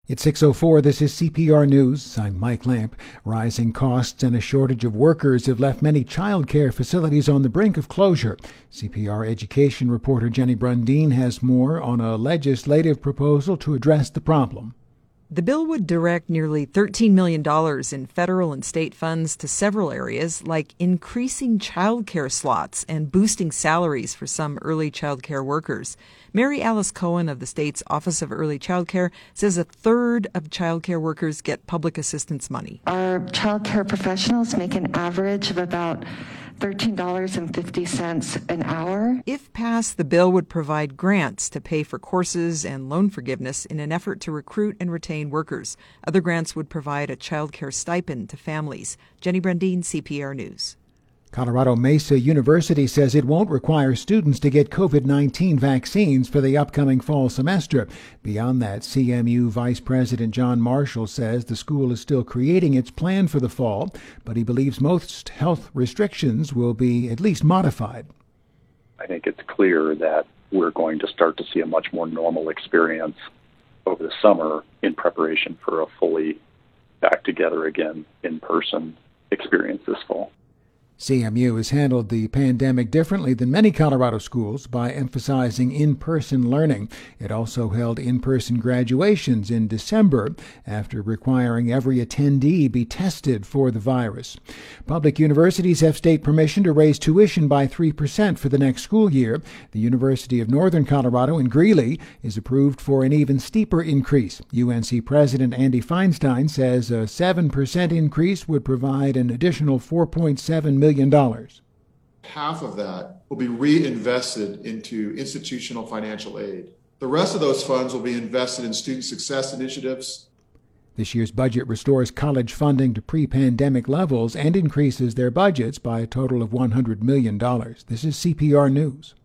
It's 6:04. This is CPR News. I'm Mike Lamp. Rising costs and a shortage of workers have left many child care facilities on the brink of closure. CPR education reporter Jenny Brundeen has more on a legislative proposal to address the problem. The bill would direct nearly $13 million in federal and state funds to several areas, like increasing child care slots and boosting salaries for some early child care workers. Mary Alice Cohen of the state's Office of Early Child Care says a third of child care workers get public assistance money. Our child care professionals make an average of about $13.50 an hour. If passed, the bill would provide grants to pay for courses and loan forgiveness in an effort to recruit and retain workers. Other grants would provide a child care stipend to families. Jenny Brundeen, CPR News. Colorado Mesa University says it won't require students to get COVID-19 vaccines for the upcoming fall semester. Beyond that, CMU Vice President John Marshall says the school is still creating its plan for the fall, but he believes most health restrictions will be at least modified. I think it's clear that we're going to start to see a much more normal experience over the summer in preparation for a fully back together again in-person experience this fall. CMU has handled the pandemic differently than many Colorado schools by emphasizing in-person learning. It also held in-person graduations in December after requiring every attendee be tested for the virus. Public universities have state permission to raise tuition by 3% for the next school year. The University of Northern Colorado in Greeley is approved for an even steeper increase. UNC President Andy Feinstein says a 7% increase would provide an additional $4.7 million. Half of that will be reinvested into institutional financial aid. The rest of those funds will be invested in student success initiatives. This year's budget restores college funding to pre-pandemic levels and increases their budgets by a total of $100 million. This is CPR News.